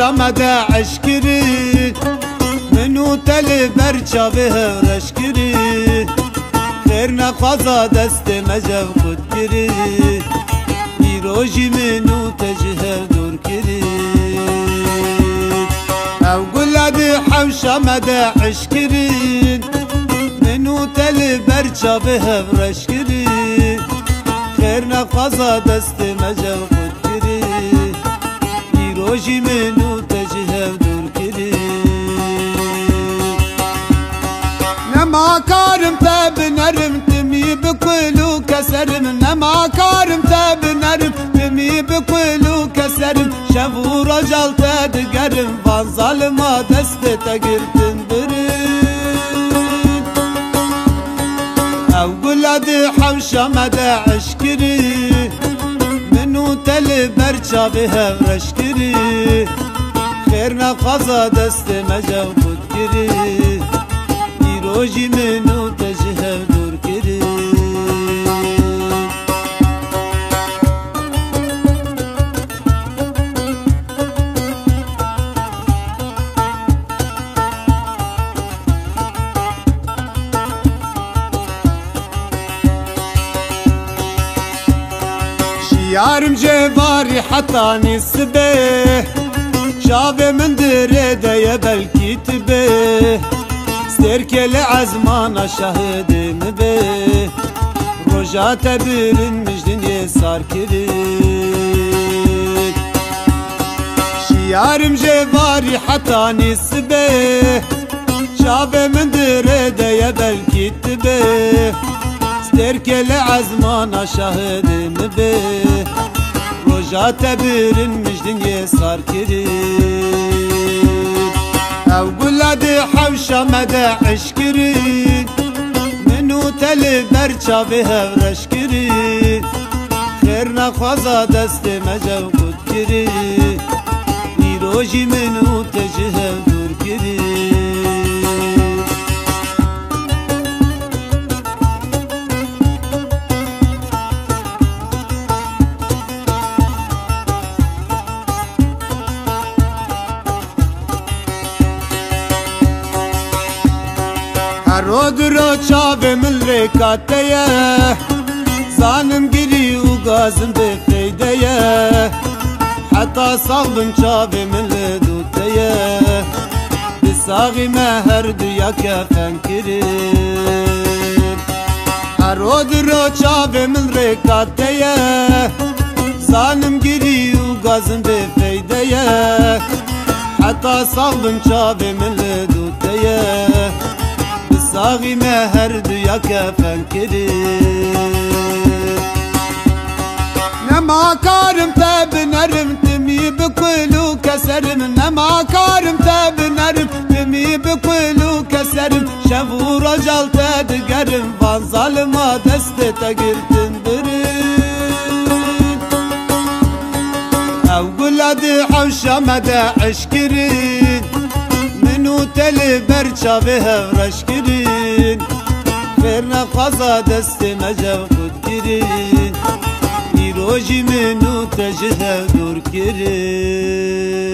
حوشمده عشکری منو تل برچاوه رشکری خیر نخوازا دست مجو خود کری ایروژی منو تجه دور کری او گلد حوشمده عشکری منو تل برچاوه رشکری خیر نخوازا دست مجو خود کری ایروژی منو تجه دور کری نما کارم تب نرم تمی بکلو کسرم نما کارم تب نرم تمی بکلو کسرم شبو رجال تدگرم وان ظالما دست تگرتن برد او گلد حوشمده عشکری منو تل برچاوه رشکری خیر نخوازا دست مجو خود کری ایروژی منو تجه دور کری شیارم جواری حتا نیسبه شاب من درده بلکی تبه سركل عزمان شاهدم به رجعت برن مجدني صار كريك شيارم جواري حتى نسبه شاب من درده يا بلكي تبه سركل عزمان شاهدم به رجعت برن مجدني صار كريك او گلد حوشمده عشکری منو تل برچاوه رشکری خیر نخوازا دست مجو خود کری ایروژی منو تجه دور کری رود رو چاو من رکاتیه زانم گیری و گازم به فیدیه حتی صاحبم چاو من لدوتیه بساغی مهر دیا کفن کریم رود رو چاو من رکاتیه زانم گیری و گازم به فیدیه حتی صاحبم چاو من لدوتیه ساغی مهر دیا کفن کری نما کارم تب نرم تمی بکلو کسرم نما کارم تب نرم تمی بکلو کسرم شبو رجال تدگرم وان ظالما دست تگرتن برد او گلد حوشمده عشکری منو تل برچاوه رشکرین خیر نخوازا دست مجو خود کرین ایروژی منو تجه دور کرین